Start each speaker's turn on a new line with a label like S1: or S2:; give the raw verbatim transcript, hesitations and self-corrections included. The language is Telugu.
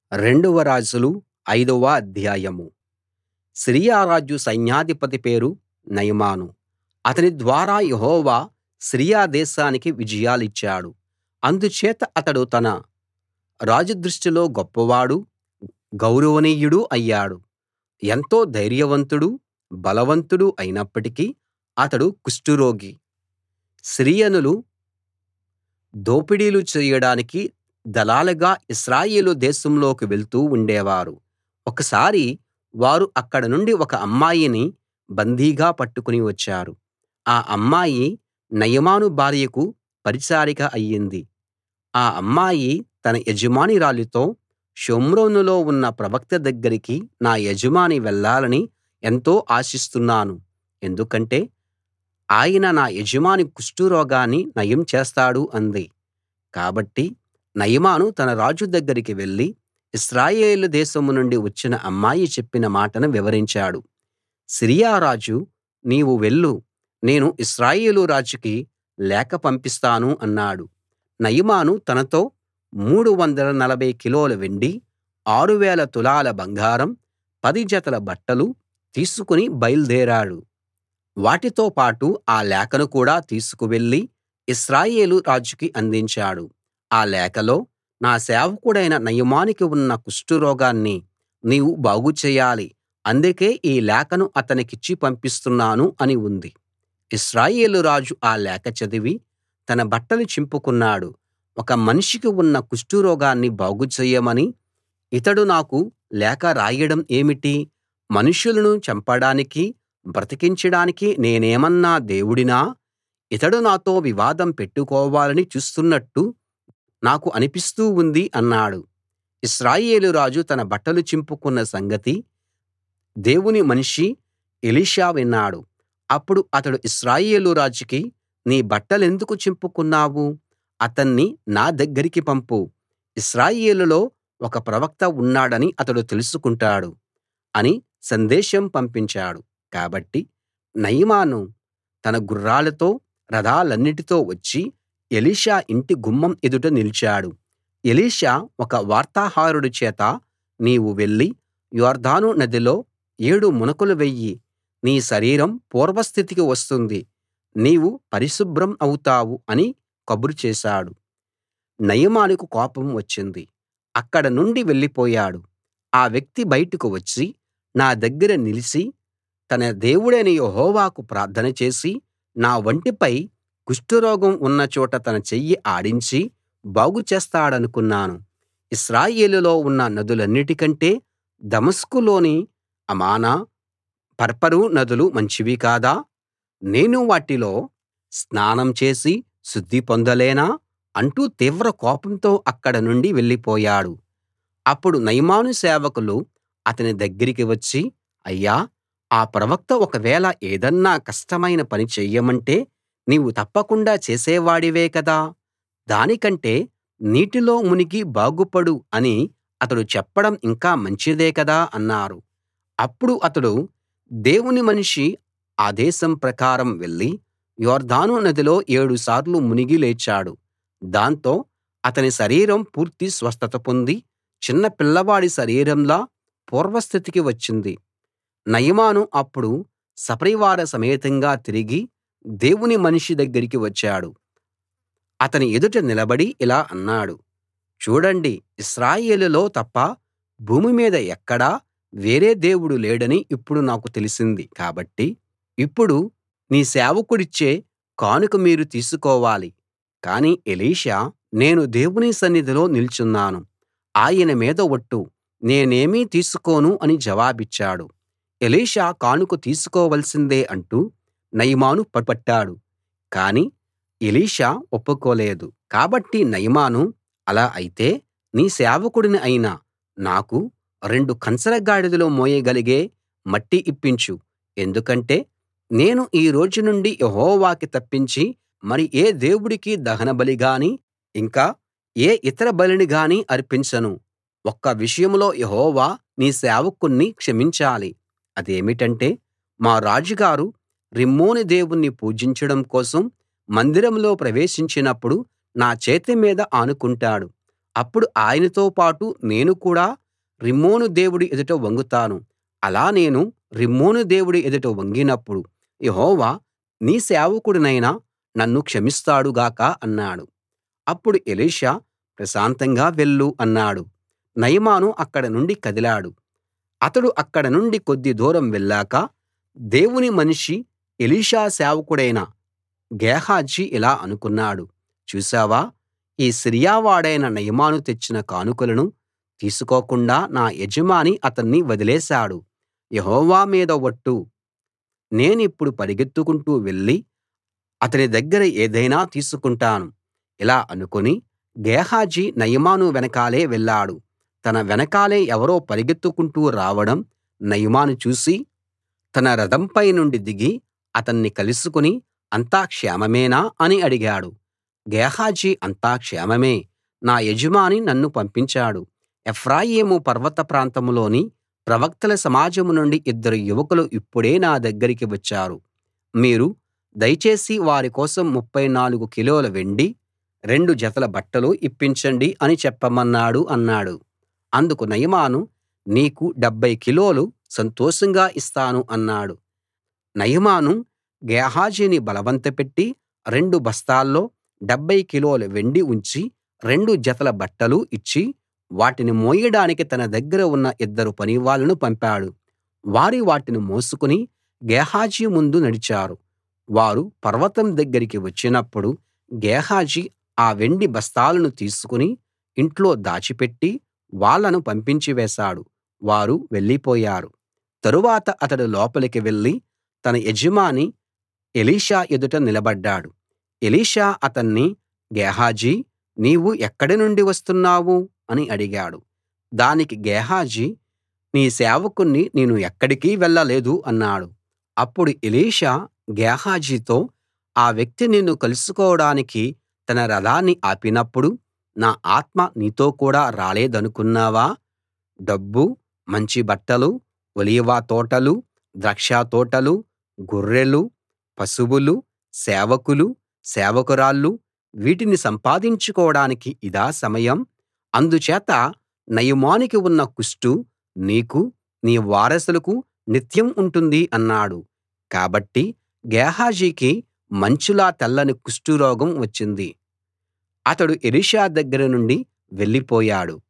S1: రెండవ రాజులు ఐదవ అధ్యాయం. సిరియా రాజు సైన్యాధిపతి పేరు నయమాను. అతని ద్వారా యెహోవా సిరియా దేశానికి విజయాలిచ్చాడు. అందుచేత అతడు తన రాజు దృష్టిలో గొప్పవాడు, గౌరవనీయుడు అయ్యాడు. ఎంతో ధైర్యవంతుడు, బలవంతుడు అయినప్పటికీ అతడు కుష్టురోగి. సిరియనులు దోపిడీలు చేయడానికి దళాలుగా ఇశ్రాయేలు దేశంలోకి వెళ్తూ ఉండేవారు. ఒకసారి వారు అక్కడ నుండి ఒక అమ్మాయిని బందీగా పట్టుకుని వచ్చారు. ఆ అమ్మాయి నయమాను భార్యకు పరిచారిక అయ్యింది. ఆ అమ్మాయి తన యజమానురాలితో, షోమ్రోనులో ఉన్న ప్రవక్త దగ్గరికి నా యజమాని వెళ్ళాలని ఎంతో ఆశిస్తున్నాను. ఎందుకంటే ఆయన నా యజమాని కుష్టురోగాన్ని నయం చేస్తాడు అంది. కాబట్టి నయమాను తన రాజు దగ్గరికి వెళ్లి ఇశ్రాయేలు దేశం నుండి వచ్చిన అమ్మాయి చెప్పిన మాటను వివరించాడు. సిరియా రాజు, నీవు వెళ్ళు, నేను ఇశ్రాయేలు రాజుకి లేఖ పంపిస్తాను అన్నాడు. నయమాను తనతో మూడు వందల నలభై కిలోల వెండి, ఆరు వేల తులాల బంగారం, పది జతల బట్టలు తీసుకుని బయల్దేరాడు. వాటితో పాటు ఆ లేఖను కూడా తీసుకువెళ్లి ఇశ్రాయేలు రాజుకి అందించాడు. ఆ లేఖలో, నా సేవకుడైన నయమానుకి ఉన్న కుష్టురోగాన్ని నీవు బాగు చేయాలి, అందుకే ఈ లేఖను అతనికిచ్చి పంపిస్తున్నాను అని ఉంది. ఇశ్రాయేలు రాజు ఆ లేఖ చదివి తన బట్టలు చింపుకున్నాడు. ఒక మనిషికి ఉన్న కుష్టురోగాన్ని బాగు చెయ్యమని ఇతడు నాకు లేఖ రాయడం ఏమిటి? మనుషులను చంపడానికీ బ్రతికించడానికీ నేనేమన్నా దేవుడినా? ఇతడు నాతో వివాదం పెట్టుకోవాలని చూస్తున్నట్టు నాకు అనిపిస్తూ ఉంది అన్నాడు. ఇశ్రాయేలు రాజు తన బట్టలు చింపుకున్న సంగతి దేవుని మనిషి ఎలీషా విన్నాడు. అప్పుడు అతడు ఇశ్రాయేలు రాజుకి, నీ బట్టలెందుకు చింపుకున్నావు? అతన్ని నా దగ్గరికి పంపు. ఇశ్రాయేలులో ఒక ప్రవక్త ఉన్నాడని అతడు తెలుసుకుంటాడు అని సందేశం పంపించాడు. కాబట్టి నయమాను తన గుర్రాలతో, రథాలన్నిటితో వచ్చి ఎలీషా ఇంటి గుమ్మం ఎదుట నిలిచాడు. ఎలీషా ఒక వార్తాహరుడి చేత, నీవు వెళ్లి యొర్దాను నదిలో ఏడు మునకలు వెయ్యి, నీ శరీరం పూర్వస్థితికి వస్తుంది, నీవు పరిశుభ్రం అవుతావు అని కబురు చేశాడు. నయమానుకు కోపం వచ్చింది. అక్కడ నుండి వెళ్ళిపోయాడు. ఆ వ్యక్తి బయటకు వచ్చి నా దగ్గర నిలిచి తన దేవుడైన యెహోవాకు ప్రార్థన చేసి, నా ఒంటిపై కుష్టురోగం ఉన్న చోట తన చెయ్యి ఆడించి బాగు చేస్తాడనుకున్నాను. ఇశ్రాయేలులో ఉన్న నదులన్నిటికంటే దమస్కులోని అమానా, ఫర్పరు నదులు మంచివి కాదా? నేను వాటిలో స్నానం చేసి శుద్ధి పొందలేనా? అంటూ తీవ్ర కోపంతో అక్కడ నుండి వెళ్ళిపోయాడు. అప్పుడు నయమాను సేవకులు అతని దగ్గరికి వచ్చి, అయ్యా, ఆ ప్రవక్త ఒకవేళ ఏదన్నా కష్టమైన పని చెయ్యమంటే నీవు తప్పకుండా చేసేవాడివే కదా! దానికంటే నీటిలో మునిగి బాగుపడు అని అతడు చెప్పడం ఇంకా మంచిదే కదా అన్నారు. అప్పుడు అతడు దేవుని మనిషి ఆదేశం ప్రకారం వెళ్లి యొర్దాను నదిలో ఏడు సార్లు మునిగి లేచాడు. దాంతో అతని శరీరం పూర్తి స్వస్థత పొంది చిన్న పిల్లవాడి శరీరంలా పూర్వస్థితికి వచ్చింది. నయమాను అప్పుడు సపరివార సమేతంగా తిరిగి దేవుని మనిషి దగ్గరికి వచ్చాడు. అతని ఎదుట నిలబడి ఇలా అన్నాడు, చూడండి, ఇశ్రాయేలులో తప్ప భూమి మీద ఎక్కడా వేరే దేవుడు లేడని ఇప్పుడు నాకు తెలిసింది. కాబట్టి ఇప్పుడు నీ సేవకుడిచ్చే కానుక మీరు తీసుకోవాలి. కాని ఎలీషా, నేను దేవుని సన్నిధిలో నిల్చున్నాను, ఆయన మీద ఒట్టు, నేనేమీ తీసుకోను అని జవాబిచ్చాడు. ఎలీషా కానుక తీసుకోవలసిందే అంటూ నయమాను పట్టుపట్టాడు. కాని ఎలీషా ఒప్పుకోలేదు. కాబట్టి నయమాను, అలా అయితే నీ సేవకుడిని అయిన నాకు రెండు కంచరగాడిదలు మోయగలిగే మట్టి ఇప్పించు. ఎందుకంటే నేను ఈ రోజు నుండి యెహోవాకి తప్పించి మరి ఏ దేవుడికి దహనబలి గానీ ఇంకా ఏ ఇతర బలిని గానీ అర్పించను. ఒక్క విషయంలో యెహోవా నీ సేవకుణ్ణి క్షమించాలి. అదేమిటంటే, మా రాజుగారు రిమ్మోను దేవుణ్ణి పూజించడం కోసం మందిరంలో ప్రవేశించినప్పుడు నా చేతి మీద ఆనుకుంటాడు. అప్పుడు ఆయనతో పాటు నేను కూడా రిమ్మోను దేవుడి ఎదుట వంగుతాను. అలా నేను రిమ్మోను దేవుడి ఎదుట వంగినప్పుడు యెహోవా నీ సేవకుడినైన నన్ను క్షమిస్తాడు గాక అన్నాడు. అప్పుడు ఎలీషా ప్రశాంతంగా వెళ్ళు అన్నాడు. నయమాను అక్కడ నుండి కదిలాడు. అతడు అక్కడ నుండి కొద్ది దూరం వెళ్ళాక దేవుని మనిషి ఎలీషా సేవకుడైన గేహజీ ఇలా అనుకున్నాడు, చూశావా, ఈ సిరియా వాడైన నయమాను తెచ్చిన కానుకలను తీసుకోకుండా నా యజమాని అతన్ని వదిలేశాడు. యెహోవా మీద ఒట్టు, నేనిప్పుడు పరుగెత్తుకుంటూ వెళ్లి అతని దగ్గర ఏదైనా తీసుకుంటాను. ఇలా అనుకుని గేహజీ నయమాను వెనకాలే వెళ్ళాడు. తన వెనకాలే ఎవరో పరుగెత్తుకుంటూ రావడం నయమాను చూసి తన రథంపై నుండి దిగి అతన్ని కలుసుకుని అంతా క్షేమమేనా అని అడిగాడు. గేహజీ అంతా క్షేమమే, నా యజమాని నన్ను పంపించాడు. ఎఫ్రాయిము పర్వత ప్రాంతంలోని ప్రవక్తల సమాజం నుండి ఇద్దరు యువకులు ఇప్పుడే నా దగ్గరికి వచ్చారు. మీరు దయచేసి వారి కోసం ముప్ఫై నాలుగు కిలోల వెండి, రెండు జతల బట్టలు ఇప్పించండి అని చెప్పమన్నాడు అన్నాడు. అందుకు నయమాను, నీకు డెబ్భై కిలోలు సంతోషంగా ఇస్తాను అన్నాడు. నయమాను గేహజీని బలవంతపెట్టి రెండు బస్తాల్లో డెబ్భై కిలోల వెండి ఉంచి రెండు జతల బట్టలు ఇచ్చి వాటిని మోయడానికి తన దగ్గర ఉన్న ఇద్దరు పనివాళ్ళను పంపాడు. వారు వాటిని మోసుకుని గేహజీ ముందు నడిచారు. వారు పర్వతం దగ్గరికి వచ్చినప్పుడు గేహజీ ఆ వెండి బస్తాలను తీసుకుని ఇంట్లో దాచిపెట్టి వాళ్ళను పంపించి వేశాడు. వారు వెళ్ళిపోయారు. తరువాత అతడు లోపలికి వెళ్లి తన యజమాని ఎలీషా ఎదుట నిలబడ్డాడు. ఎలీషా అతన్ని, గేహజీ, నీవు ఎక్కడి నుండి వస్తున్నావు అని అడిగాడు. దానికి గేహజీ, నీ సేవకుణ్ణి నేను ఎక్కడికీ వెళ్ళలేదు అన్నాడు. అప్పుడు ఎలీషా గేహజీతో, ఆ వ్యక్తి నిన్ను కలుసుకోవడానికి తన రథాన్ని ఆపినప్పుడు నా ఆత్మ నీతో కూడా రాలేదనుకున్నావా? డబ్బు, మంచి బట్టలు, ఒలీవ తోటలు, ద్రాక్షతోటలు, గొర్రెలు, పశువులు, సేవకులు, సేవకురాళ్ళు, వీటిని సంపాదించుకోడానికి ఇదా సమయం? అందుచేత నయమానుకి ఉన్న కుష్టు నీకు, నీ వారసులకు నిత్యం ఉంటుంది అన్నాడు. కాబట్టి గేహజీకి మంచులా తెల్లని కుష్టు రోగం వచ్చింది. అతడు ఎలీషా దగ్గర నుండి వెళ్ళిపోయాడు.